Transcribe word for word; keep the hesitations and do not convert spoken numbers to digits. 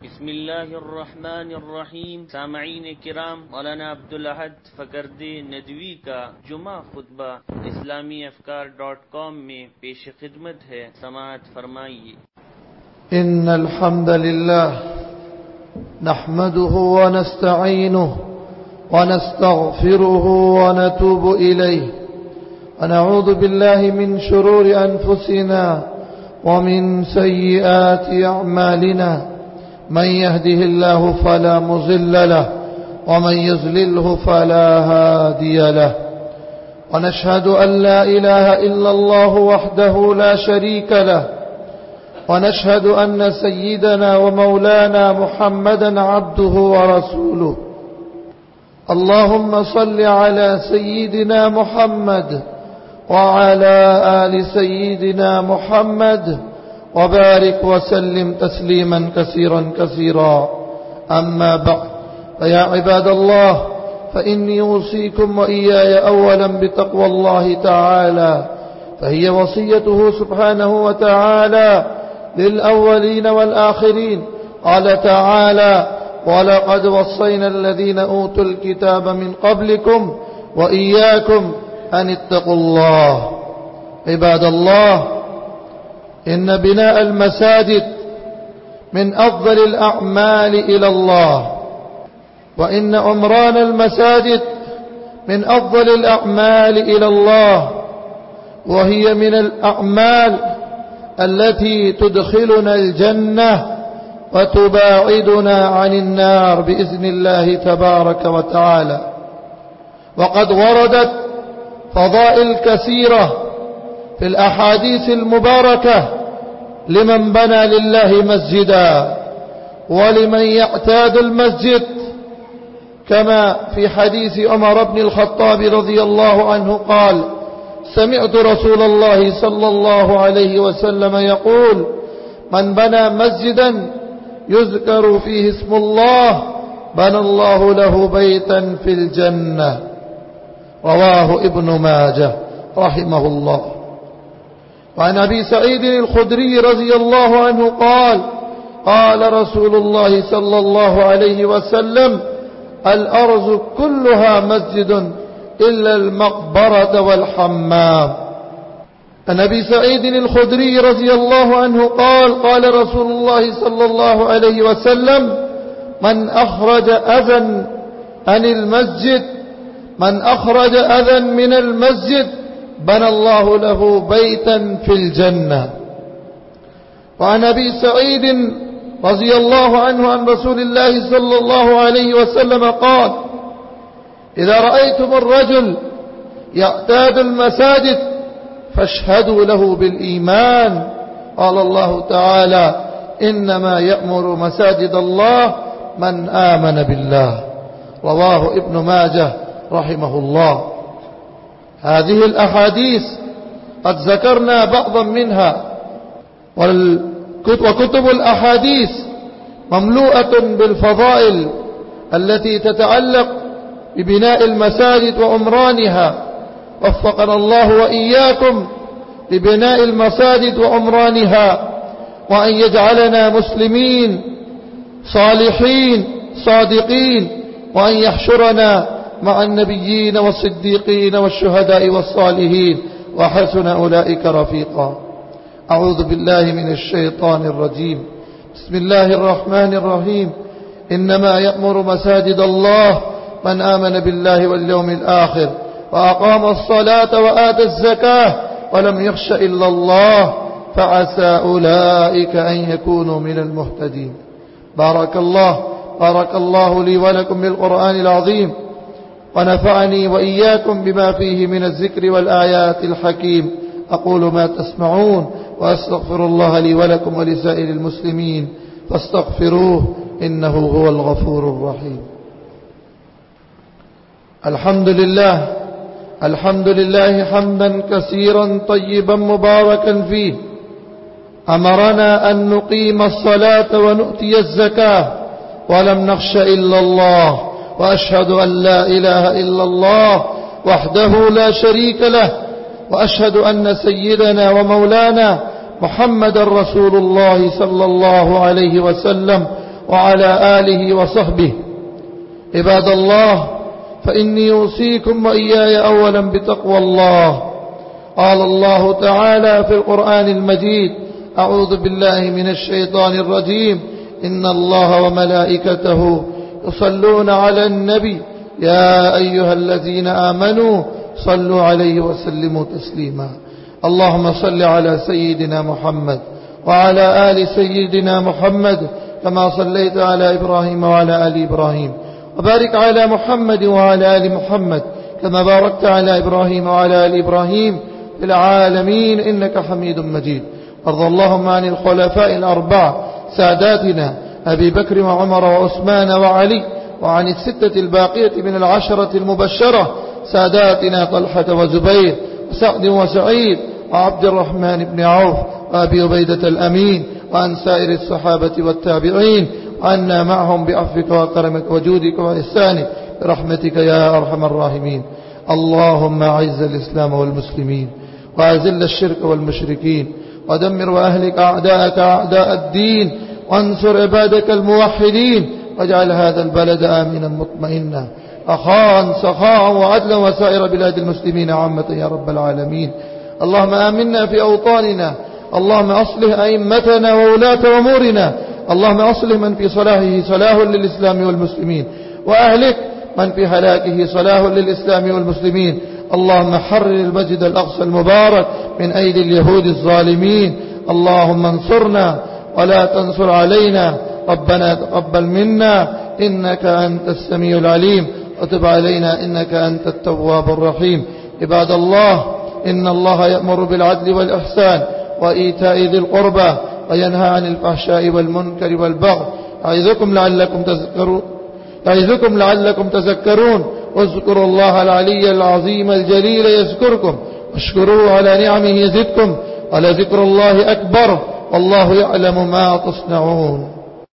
بسم الله الرحمن الرحیم. سامعین کرام، مولانا عبدالأحد فکردے ندوی کا جمعہ خطبہ اسلامی افکار ڈاٹ کام میں پیش خدمت ہے، سماعت فرمائیے۔ إن الحمد لله نحمده ونستعينه ونستغفره ونتوب إليه ونعوذ بالله من شرور أنفسنا ومن سيئات أعمالنا، من يهده الله فلا مضل له ومن يضلله فلا هادي له، ونشهد أن لا إله إلا الله وحده لا شريك له، ونشهد أن سيدنا ومولانا محمدا عبده ورسوله. اللهم صل على سيدنا محمد وعلى آل سيدنا محمد وبارك وسلم تسليما كثيرا كثيرا. أما بعد، فيا عباد الله، فإني أوصيكم وإياي أولا بتقوى الله تعالى، فهي وصيته سبحانه وتعالى للأولين والآخرين. قال تعالى: ولقد وصينا الذين أوتوا الكتاب من قبلكم وإياكم أن اتقوا الله. عباد الله، إن بناء المساجد من أفضل الأعمال إلى الله، وإن عمران المساجد من أفضل الأعمال إلى الله، وهي من الأعمال التي تدخلنا الجنة وتباعدنا عن النار بإذن الله تبارك وتعالى. وقد وردت فضائل كثيرة في الأحاديث المباركة لمن بنى لله مسجدا ولمن يعتاد المسجد، كما في حديث عمر بن الخطاب رضي الله عنه قال: سمعت رسول الله صلى الله عليه وسلم يقول: من بنى مسجدا يذكر فيه اسم الله بنى الله له بيتا في الجنة. رواه ابن ماجه رحمه الله. وعن أبي سعيد الخدري رضي الله عنه قال: قال رسول الله صلى الله عليه وسلم: الأرض كلها مسجد إلا المقبرة والحمام. عن أبي سعيد الخدري رضي الله عنه قال: قال رسول الله صلى الله عليه وسلم: من أخرج أذى عن المسجد من أخرج أذى من المسجد بنى الله له بيتا في الجنة. وعن أبي سعيد رضي الله عنه عن رسول الله صلى الله عليه وسلم قال: إذا رأيتم الرجل يعتاد المساجد فاشهدوا له بالإيمان. قال الله تعالى: إنما يأمر مساجد الله من آمن بالله. رواه ابن ماجه رحمه الله. هذه الأحاديث قد ذكرنا بعضا منها، وكتب الأحاديث مملوءة بالفضائل التي تتعلق ببناء المساجد وعمرانها. وفقنا الله وإياكم لبناء المساجد وعمرانها، وأن يجعلنا مسلمين صالحين صادقين، وأن يحشرنا مع النبيين والصديقين والشهداء والصالحين وحسن أولئك رفيقا. أعوذ بالله من الشيطان الرجيم. بسم الله الرحمن الرحيم. إنما يأمر مساجد الله من آمن بالله واليوم الآخر وأقام الصلاة وآتى الزكاة ولم يخش إلا الله فعسى أولئك أن يكونوا من المهتدين. بارك الله بارك الله لي ولكم بالقرآن العظيم، ونفعني وإياكم بما فيه من الذكر والآيات الحكيم. أقول ما تسمعون، وأستغفر الله لي ولكم ولسائر المسلمين فاستغفروه إنه هو الغفور الرحيم. الحمد لله الحمد لله حمدا كثيرا طيبا مباركا فيه. أمرنا أن نقيم الصلاة ونؤتي الزكاة ولم نخش إلا الله، وأشهد أن لا إله إلا الله وحده لا شريك له، وأشهد أن سيدنا ومولانا محمد رسول الله صلى الله عليه وسلم وعلى آله وصحبه. عباد الله، فإني أوصيكم وإياي أولا بتقوى الله. قال الله تعالى في القرآن المجيد: أعوذ بالله من الشيطان الرجيم، إن الله وملائكته يصلون على النبي يا أيها الذين آمنوا صلوا عليه وسلموا تسليما. اللهم صل على سيدنا محمد وعلى آل سيدنا محمد كما صليت على إبراهيم وعلى آل إبراهيم، وبارك على محمد وعلى آل محمد كما باركت على إبراهيم وعلى آل إبراهيم في العالمين إنك حميد مجيد. وارض اللهم عن الخلفاء الأربعة ساداتنا أبي بكر وعمر وعثمان وعلي، وعن الستة الباقية من العشرة المبشرة ساداتنا طلحة وزبير وسعد وسعيد وعبد الرحمن بن عوف وأبي عبيدة الأمين، وعن سائر الصحابة والتابعين، وعنا معهم بعفوك وكرمك وجودك وإحسانك برحمتك يا أرحم الراحمين. اللهم أعز الإسلام والمسلمين، وأذل الشرك والمشركين، ودمر وأهلك أعداءك أعداء الدين، وانصر عبادك الموحدين، واجعل هذا البلد آمنا مطمئنا رخاء سخاء وعدلا وسائر بلاد المسلمين عامة يا رب العالمين. اللهم آمنا في أوطاننا، اللهم أصلح أئمتنا وولاة أمورنا، اللهم أصلح من في صلاحه صلاح للإسلام والمسلمين، وأهلك من في هلاكه صلاح للإسلام والمسلمين. اللهم حرر المسجد الأقصى المبارك من أيدي اليهود الظالمين. اللهم انصرنا ولا تنصر علينا. ربنا تقبل منا إنك أنت السميع العليم، وتب علينا إنك أنت التواب الرحيم. عباد الله، إن الله يأمر بالعدل والإحسان وإيتاء ذي القربى، وينهى عن الفحشاء والمنكر والبغي، يعظكم لعلكم تذكرون يعظكم لعلكم تذكرون. واذكروا الله العلي العظيم الجليل يذكركم، واشكروه على نعمه يزدكم، ولذكر الله أكبر، والله يعلم ما تصنعون.